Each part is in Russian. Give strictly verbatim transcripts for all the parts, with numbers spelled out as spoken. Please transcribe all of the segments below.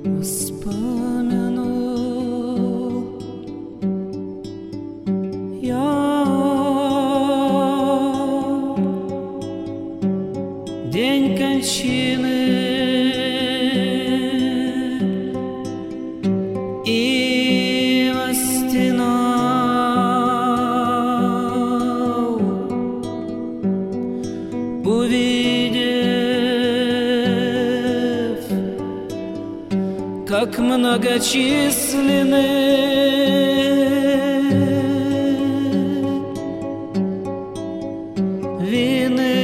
вспомяну я день кончины и стенал, увидев, как многочисленны вины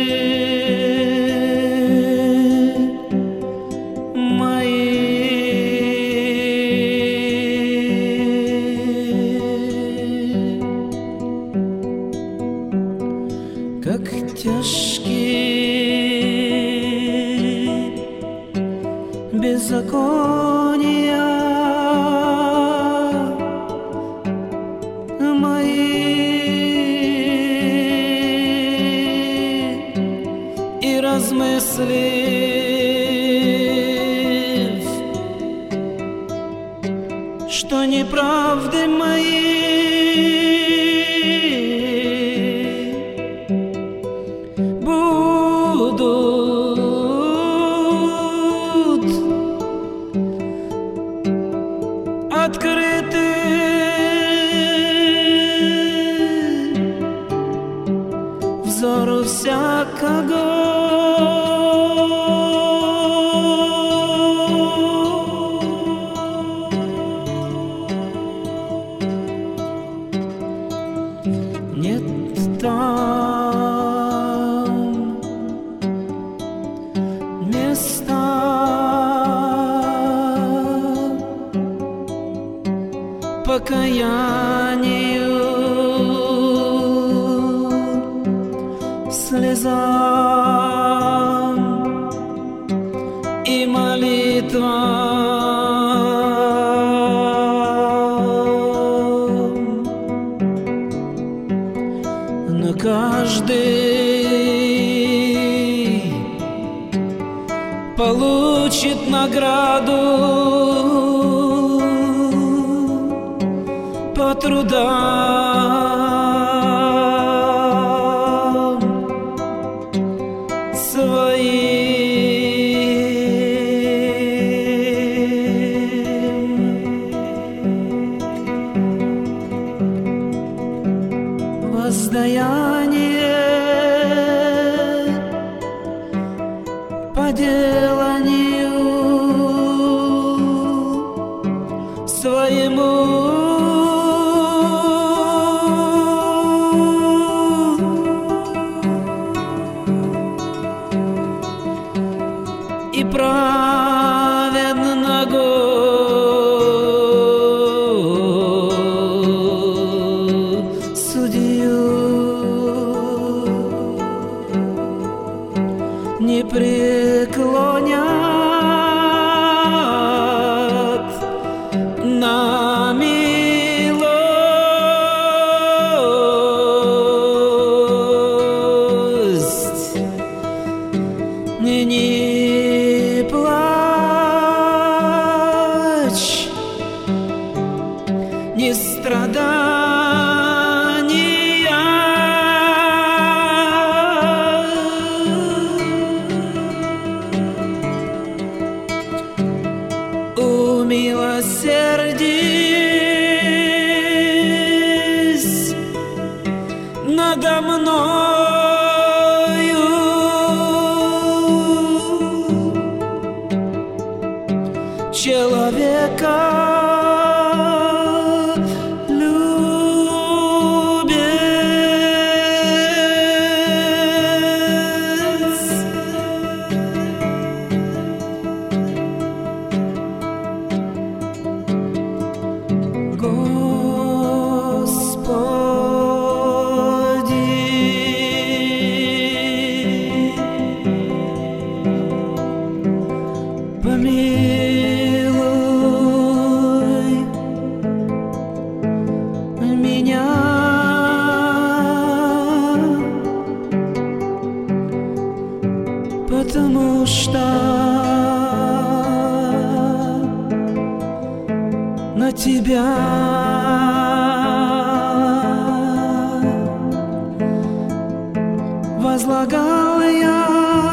как тяжки беззакония мои, и размыслив, что неправды мои открыты взору всякого. Нет там места покаянию, слезам и молитвам, но каждый получит награду по трудам своим. Воздаяние по деланию своему и праведного судью не преклонят на милость, не, не плачь, не страдания, умилосердись надо мною, человека потому что Тебя возлагал я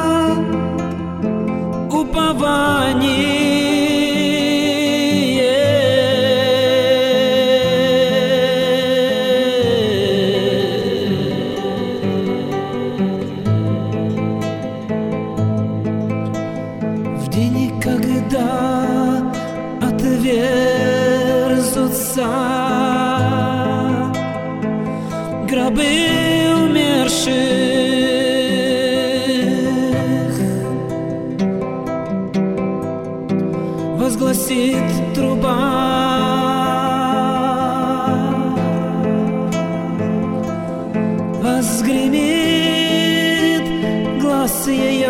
упование. В день, когда отверзутся гробы умерших, возгласит труба, возгремит глас ее.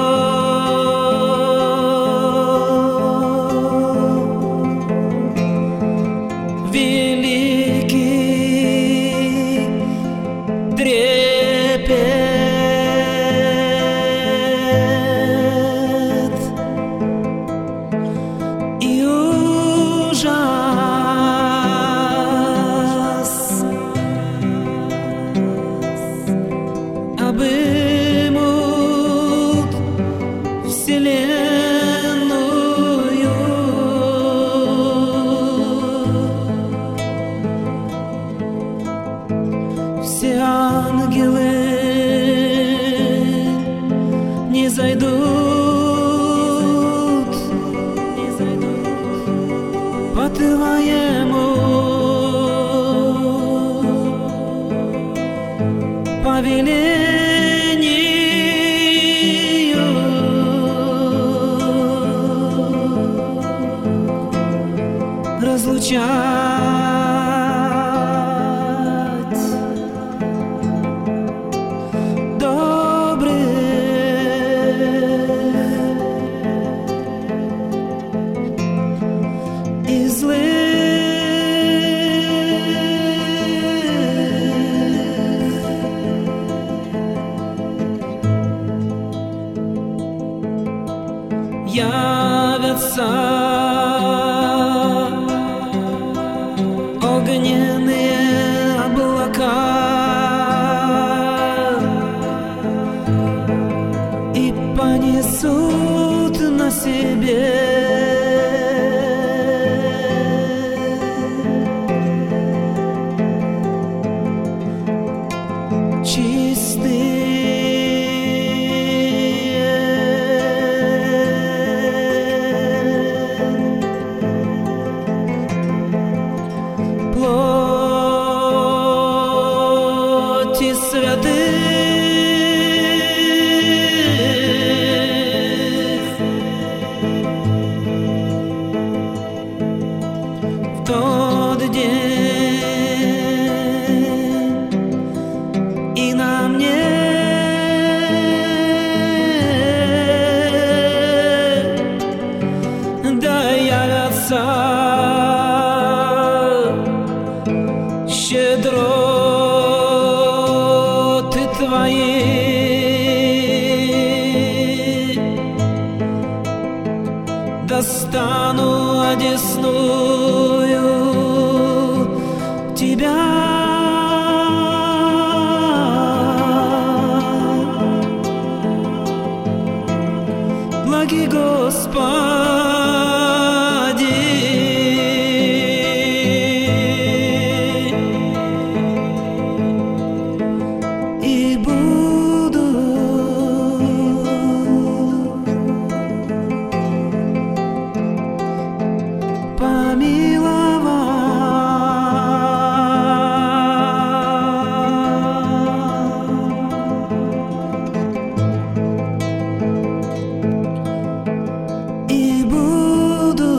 Обымут вселенную, все ангелы не зайдут, не зайдут по Твоему повелению, разлучать добрых и злых. Явятся огненные облака и понесут на себе чистые плоти святых. В тот день и на мне да явятся щедроты Твои, достану одесную Тебя. Благи Господи, и буду помиловать, и буду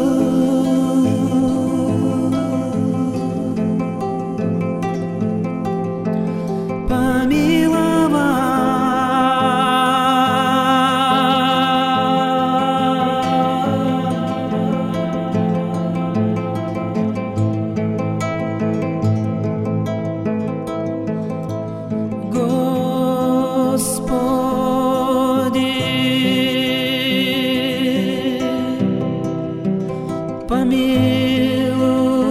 помилуй.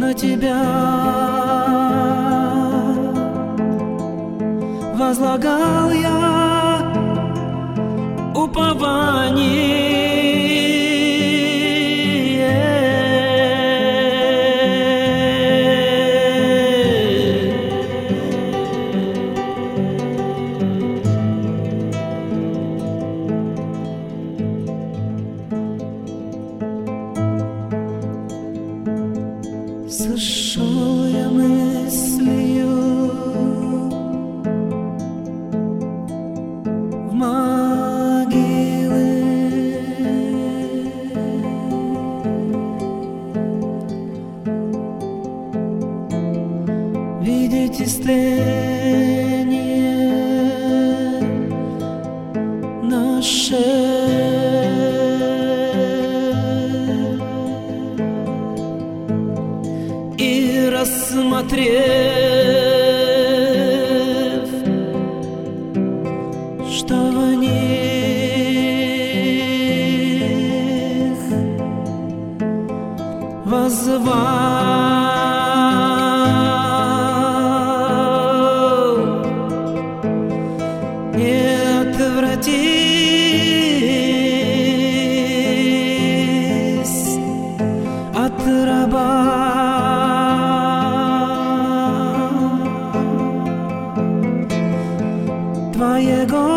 на тебя возлагал я упование. Сошел я мыслью в могилы, видеть истление наше. И рассмотрев, что в них воззвал, не отвратись от раба Твоего,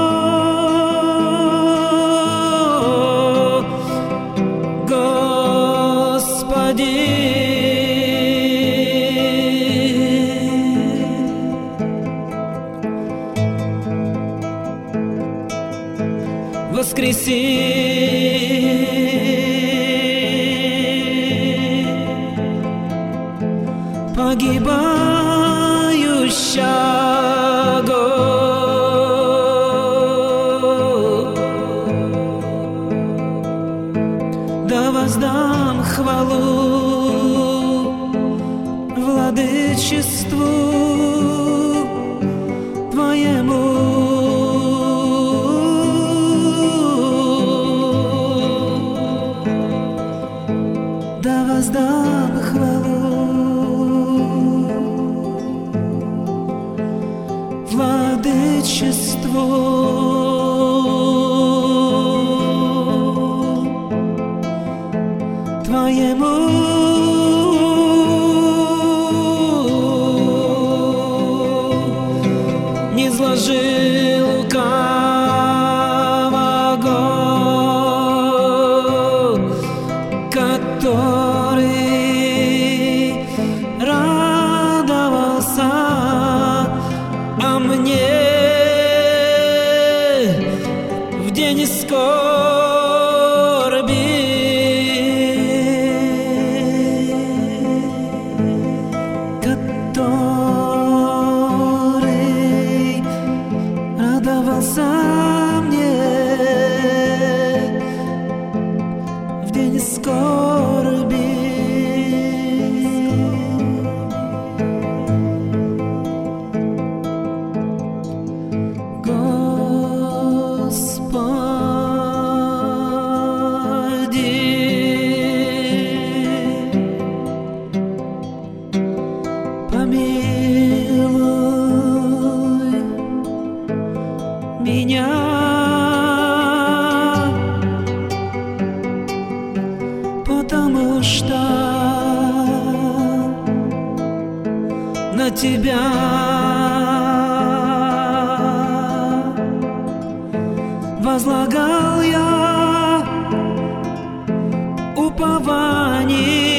Господи. Воскреси погибающего, да воздам хвалу владычеству Твоему. Да воздам хвалу владычеству Твоему. Не зложи лукавого, который радовался о мне в день скорби, который радовался мне в день скорби. Помилуй меня, потому что на Тебя возлагал я упование.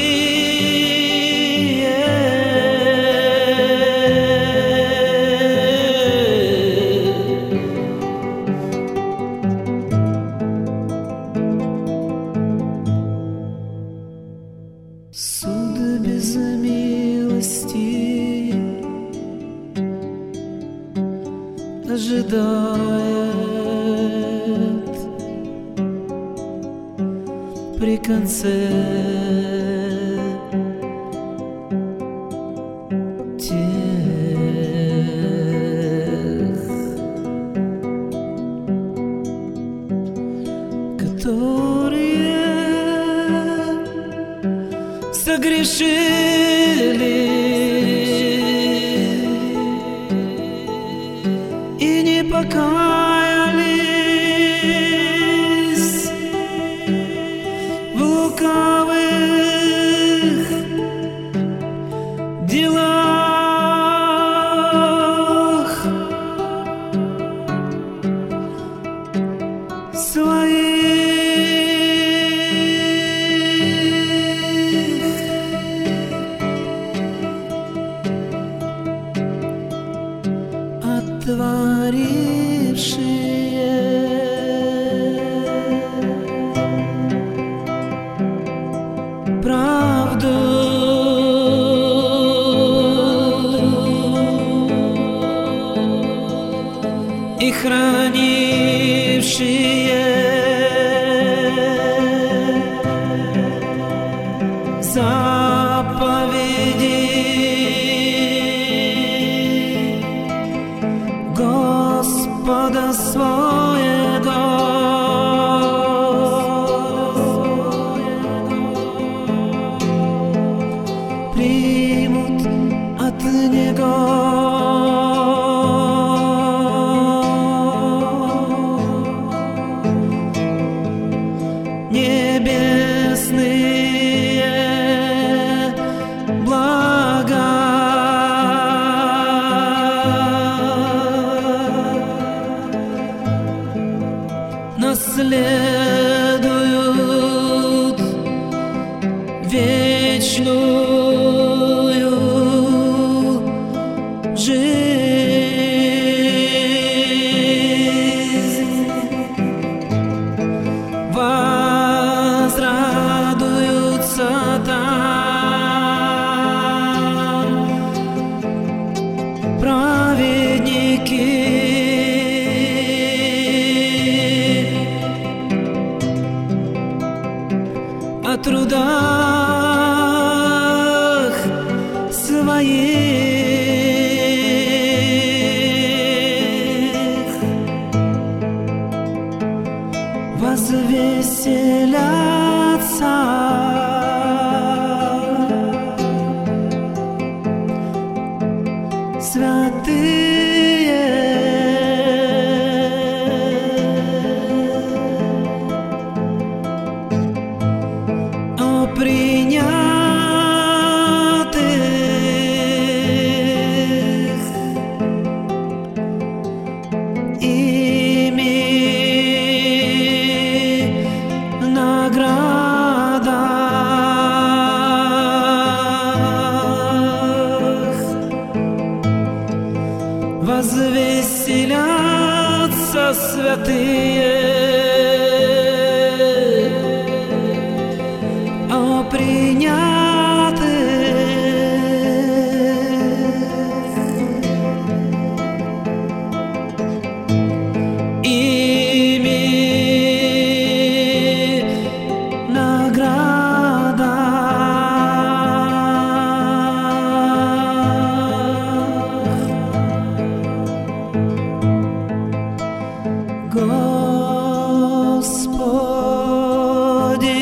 Суд без милости ожидает при конце тех, которые согрешили и не покаялись в лукавых делах своих. Творившие правду и хранившие заповеди Господа своего, примут от Него небесные блага. Наследуют вечную жизнь, возрадуются там праведники. О трудах своих возвеселятся святые. Принятых ими наградах возвеселятся святые. О принятых ими наградах Господи,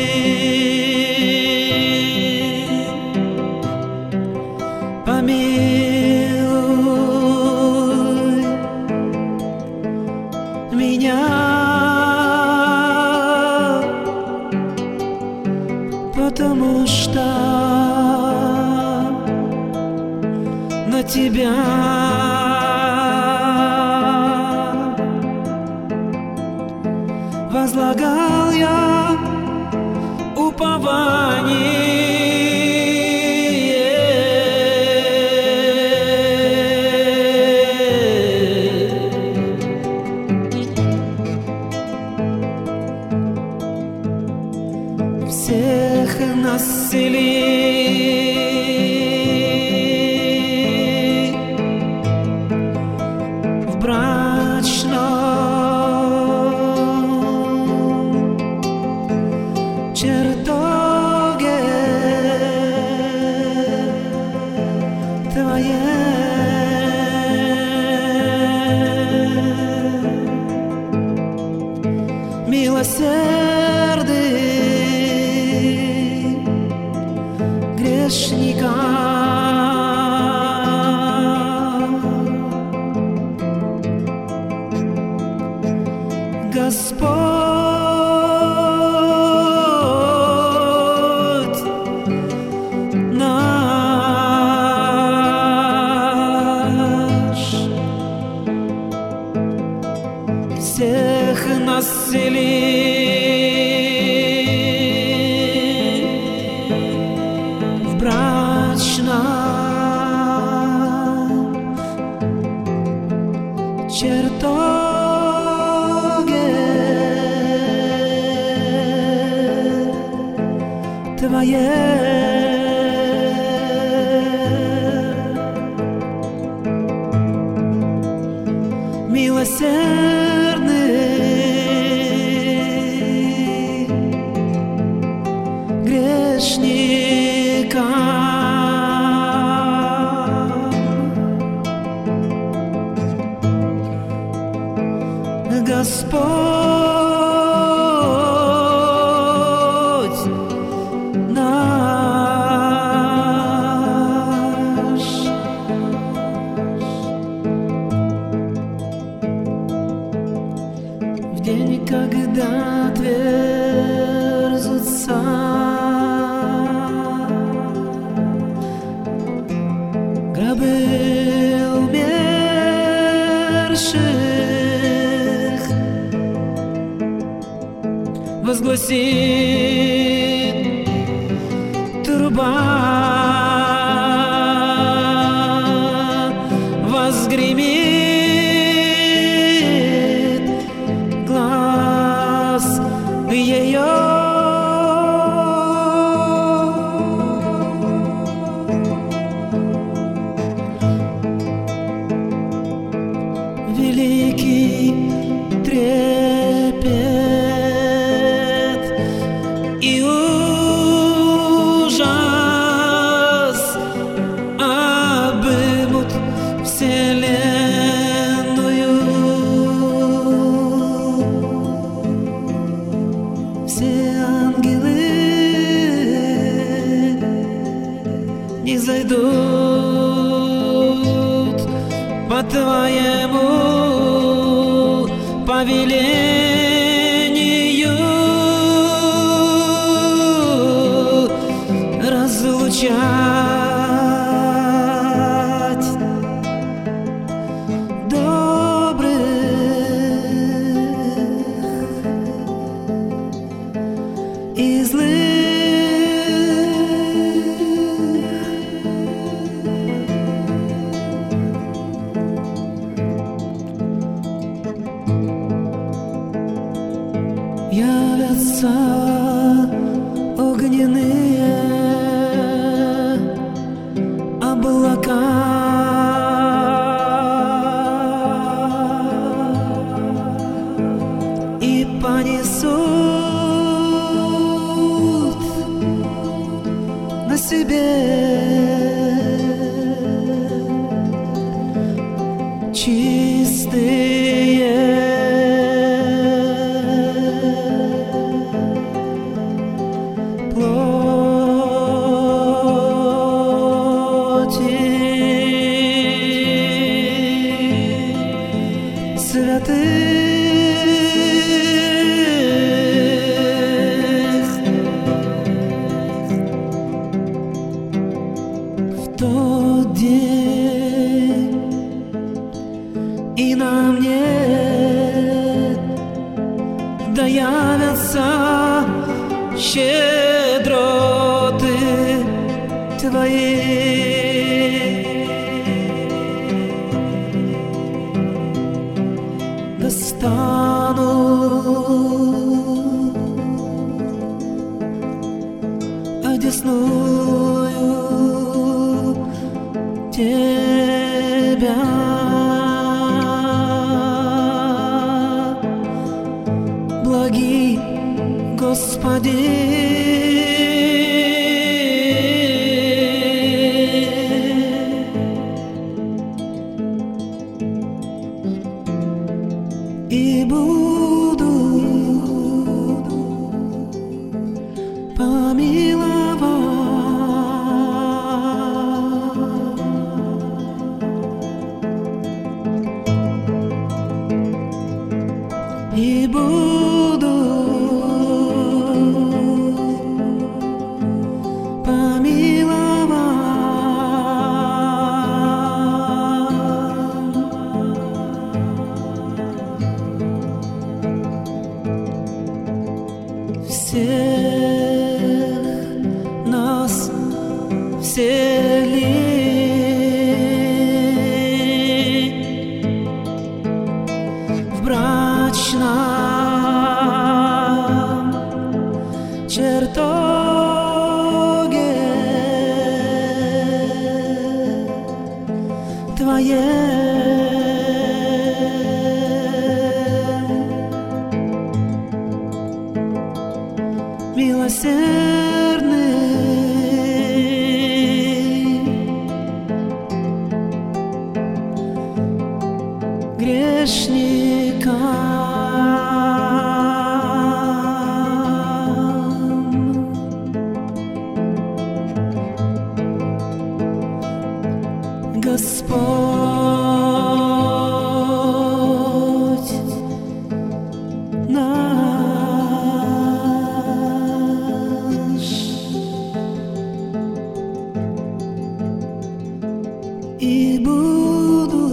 помилуй меня, потому что на Тебя возлагал я упование. Всех насели в брачном чертоге Твоей милосердный милосердный грешникам. Господь наш, в день, когда отверзутся гробы умерших, возгласит труба, возгремит глаз ее. Великий трепет и ужас обымут вселенную. Все ангелы не зайдут по твоему повелению разлучать добрых и злых. Явятся огненные облака, и понесут на себе чистые святых. В тот день и на мне да явятся щедроты Твои. Достану одесную Тебя, благий Господи. И буду помиловать, и буду милосердный грешникам. Господь наш, и буду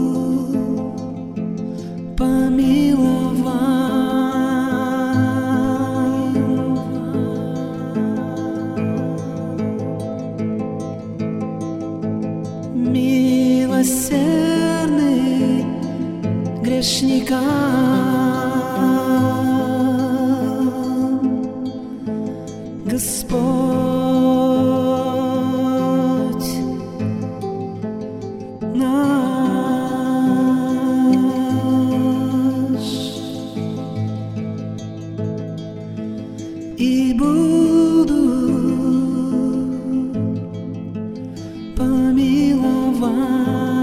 помилован. Милосердный грешникам. Господь наш, и буду помилован.